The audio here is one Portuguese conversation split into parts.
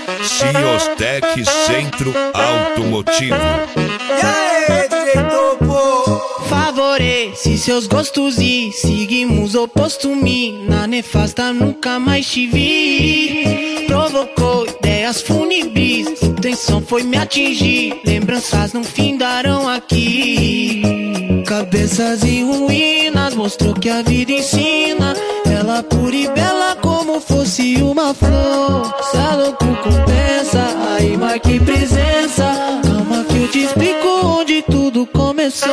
Ciostec Centro Automotivo. E aí, DJ Topo? Favorece seus gostos e seguimos oposto. Mina nefasta, nunca mais te vi. Provocou ideias fúnebres, intenção foi me atingir. Lembranças não findarão aqui. Cabeças em ruínas, mostrou que a vida ensina. Ela pura e bela como fosse uma flor. Cê é louco, compensa, aí marque presença. Calma que eu te explico onde tudo começou.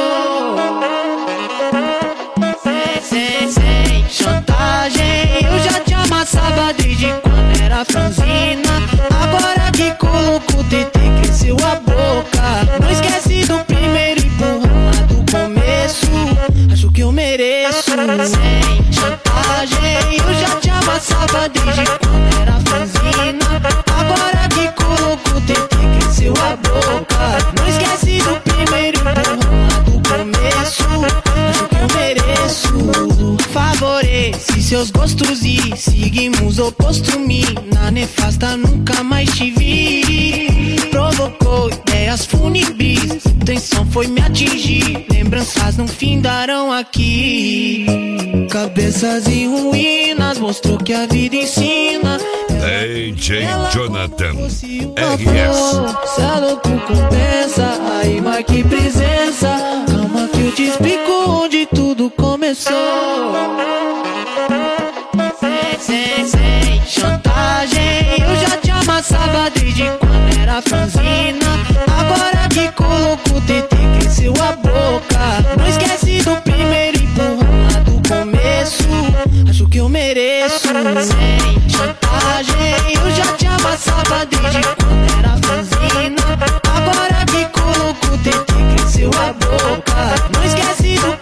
Sem chantagem, eu já te amassava desde quando era franzina. Agora que colocou o TT, cresceu a boca. Não esquece do primeiro empurrão lá do começo. Acho que eu mereço. Sem chantagem, eu já te amassava desde quando era franzina. Agora que colocou o TT, cresceu a boca. Não esquece do primeiro empurrão lá do começo. Acho que eu mereço. Favorece seus gostos e seguimos oposto. Mina nefasta, nunca mais te vi. Provocou ideias fúnebres, intenção foi me atingir. Lembranças não findarão aqui. Cabeças em ruínas, mostrou que a vida ensina. DJ Jonathan RS. Cê é louco, compensa, aí marque presença. Calma que eu te explico onde tudo começou. Sem chantagem, eu já te amassava desde quando era franzina. Agora que colocou o TT, cresceu a boca. Não esquece do primeiro empurrão lá do começo. Acho que eu mereço. Sem chantagem, eu já te amassava desde quando era franzina. Agora que colocou o TT, cresceu a boca. Não esquece do